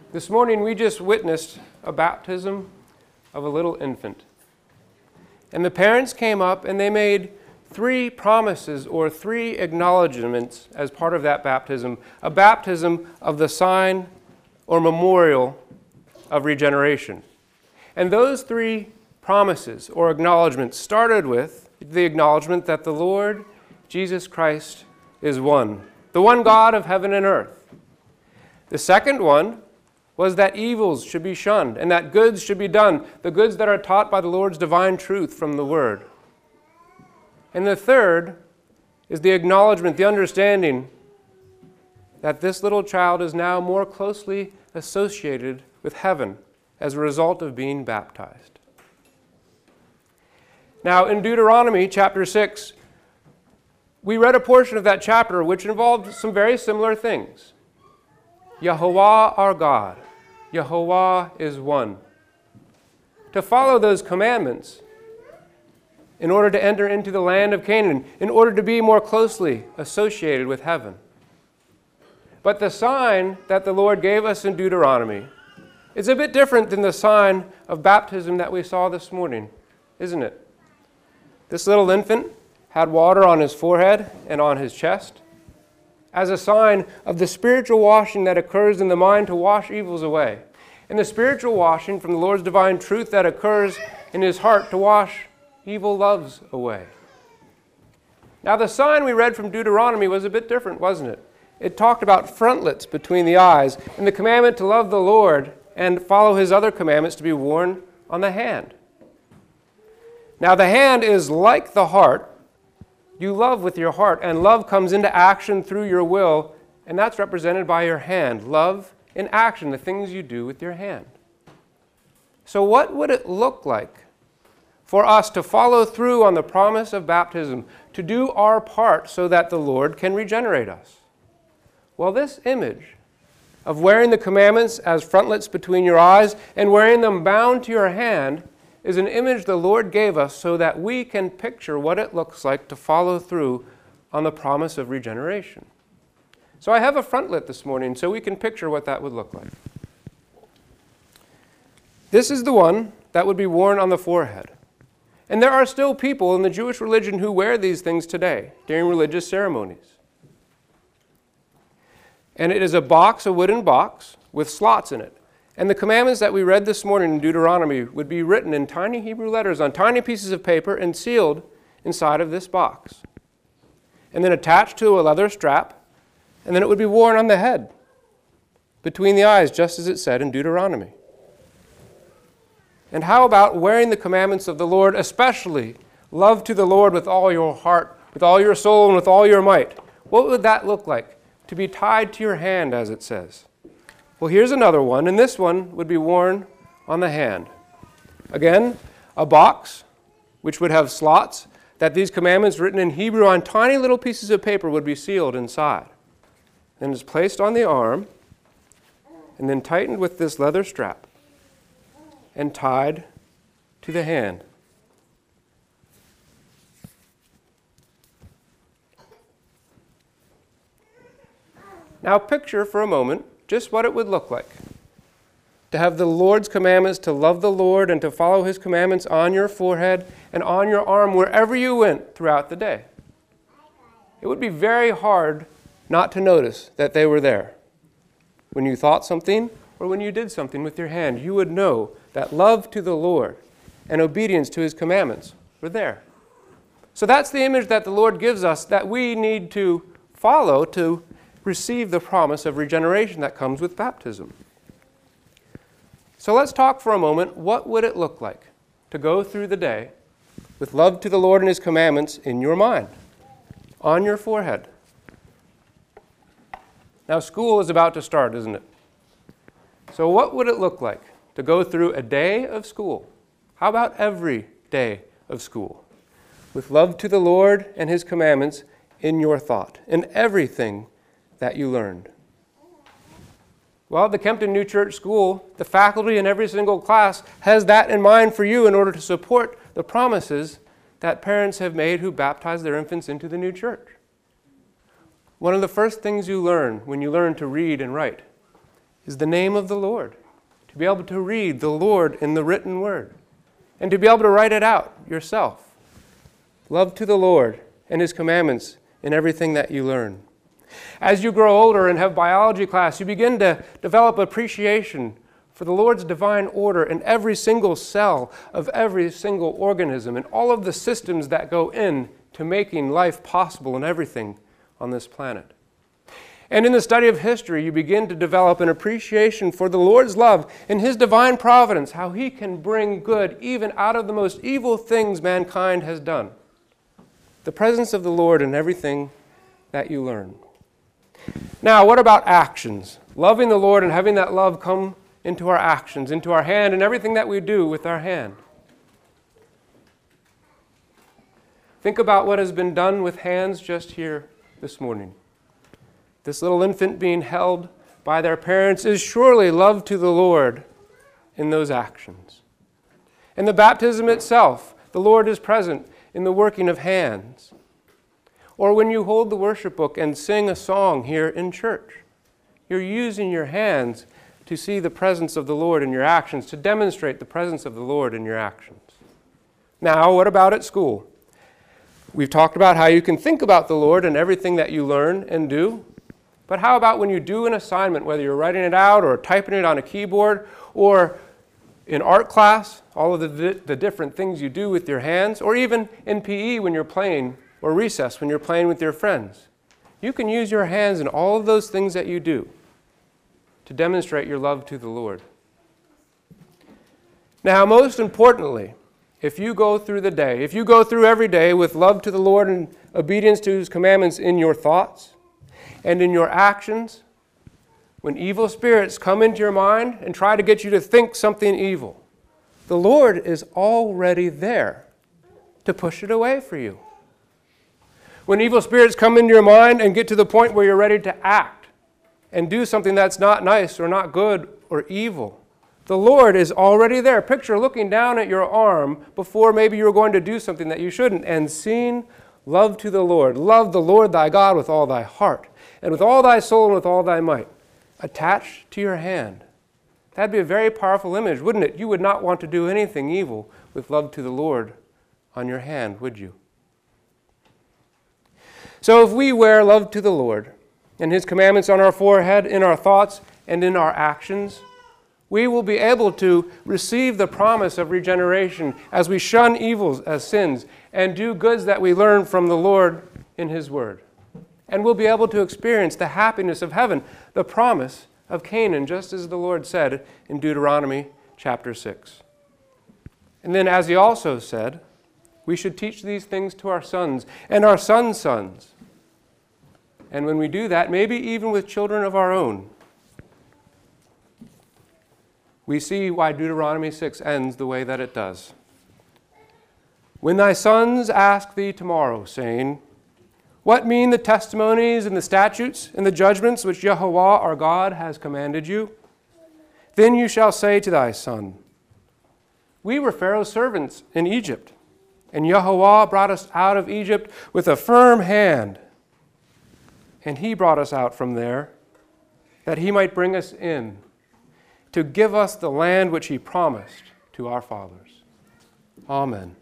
This morning we just witnessed a baptism of a little infant. And the parents came up and they made 3 promises or 3 acknowledgments as part of that baptism, a baptism of the sign or memorial of regeneration. And those 3 promises or acknowledgments started with the acknowledgment that the Lord Jesus Christ is one, the one God of heaven and earth. The second one was that evils should be shunned and that goods should be done, the goods that are taught by the Lord's divine truth from the Word. And the third is the acknowledgement, the understanding that this little child is now more closely associated with heaven as a result of being baptized. Now, in Deuteronomy chapter 6, we read a portion of that chapter which involved some very similar things. Yahovah our God. Yahovah is one. To follow those commandments in order to enter into the land of Canaan, in order to be more closely associated with heaven. But the sign that the Lord gave us in Deuteronomy is a bit different than the sign of baptism that we saw this morning, isn't it? This little infant had water on his forehead and on his chest as a sign of the spiritual washing that occurs in the mind to wash evils away, and the spiritual washing from the Lord's divine truth that occurs in his heart to wash evil loves away. Now, the sign we read from Deuteronomy was a bit different, wasn't it? It talked about frontlets between the eyes and the commandment to love the Lord and follow his other commandments to be worn on the hand. Now, the hand is like the heart. You love with your heart, and love comes into action through your will, and that's represented by your hand. Love in action, the things you do with your hand. So what would it look like for us to follow through on the promise of baptism, to do our part so that the Lord can regenerate us? Well, this image of wearing the commandments as frontlets between your eyes and wearing them bound to your hand is an image the Lord gave us so that we can picture what it looks like to follow through on the promise of regeneration. So I have a frontlet this morning so we can picture what that would look like. This is the one that would be worn on the forehead. And there are still people in the Jewish religion who wear these things today during religious ceremonies. And it is a box, a wooden box, with slots in it. And the commandments that we read this morning in Deuteronomy would be written in tiny Hebrew letters on tiny pieces of paper and sealed inside of this box. And then attached to a leather strap, and then it would be worn on the head, between the eyes, just as it said in Deuteronomy. And how about wearing the commandments of the Lord, especially love to the Lord with all your heart, with all your soul, and with all your might? What would that look like? To be tied to your hand, as it says. Well, here's another one, and this one would be worn on the hand. Again, a box which would have slots that these commandments written in Hebrew on tiny little pieces of paper would be sealed inside. Then it's placed on the arm and then tightened with this leather strap and tied to the hand. Now picture for a moment just what it would look like to have the Lord's commandments, to love the Lord and to follow his commandments on your forehead and on your arm wherever you went throughout the day. It would be very hard not to notice that they were there. When you thought something or when you did something with your hand, you would know that love to the Lord and obedience to his commandments were there. So that's the image that the Lord gives us that we need to follow to receive the promise of regeneration that comes with baptism. So let's talk for a moment, what would it look like to go through the day with love to the Lord and his commandments in your mind, on your forehead? Now school is about to start, isn't it? So what would it look like to go through a day of school? How about every day of school? With love to the Lord and his commandments in your thought, in everything that you learned. Well, the Kempton New Church School, the faculty in every single class has that in mind for you in order to support the promises that parents have made who baptize their infants into the new church. One of the first things you learn when you learn to read and write is the name of the Lord, to be able to read the Lord in the written word, and to be able to write it out yourself. Love to the Lord and His commandments in everything that you learn. As you grow older and have biology class, you begin to develop appreciation for the Lord's divine order in every single cell of every single organism and all of the systems that go in to making life possible and everything on this planet. And in the study of history, you begin to develop an appreciation for the Lord's love and His divine providence, how He can bring good even out of the most evil things mankind has done. The presence of the Lord in everything that you learn. Now, what about actions? Loving the Lord and having that love come into our actions, into our hand, and everything that we do with our hand. Think about what has been done with hands just here this morning. This little infant being held by their parents is surely love to the Lord in those actions. In the baptism itself, the Lord is present in the working of hands. Or when you hold the worship book and sing a song here in church, you're using your hands to see the presence of the Lord in your actions, to demonstrate the presence of the Lord in your actions. Now, what about at school? We've talked about how you can think about the Lord in everything that you learn and do. But how about when you do an assignment, whether you're writing it out or typing it on a keyboard, or in art class, all of the different things you do with your hands, or even in PE when you're playing, or recess when you're playing with your friends. You can use your hands in all of those things that you do to demonstrate your love to the Lord. Now, most importantly, if you go through the day, if you go through every day with love to the Lord and obedience to His commandments in your thoughts and in your actions, when evil spirits come into your mind and try to get you to think something evil, the Lord is already there to push it away for you. When evil spirits come into your mind and get to the point where you're ready to act and do something that's not nice or not good or evil, the Lord is already there. Picture looking down at your arm before maybe you're going to do something that you shouldn't and seeing love to the Lord. Love the Lord thy God with all thy heart and with all thy soul and with all thy might attached to your hand. That'd be a very powerful image, wouldn't it? You would not want to do anything evil with love to the Lord on your hand, would you? So if we wear love to the Lord and His commandments on our forehead, in our thoughts, and in our actions, we will be able to receive the promise of regeneration as we shun evils as sins and do goods that we learn from the Lord in His Word. And we'll be able to experience the happiness of heaven, the promise of Canaan, just as the Lord said in Deuteronomy chapter 6. And then, as He also said, we should teach these things to our sons and our sons' sons. And when we do that, maybe even with children of our own, we see why Deuteronomy 6 ends the way that it does. When thy sons ask thee tomorrow, saying, what mean the testimonies and the statutes and the judgments which Yahweh our God has commanded you? Then you shall say to thy son, we were Pharaoh's servants in Egypt, and Yahweh brought us out of Egypt with a firm hand. And He brought us out from there, that He might bring us in, to give us the land which He promised to our fathers. Amen.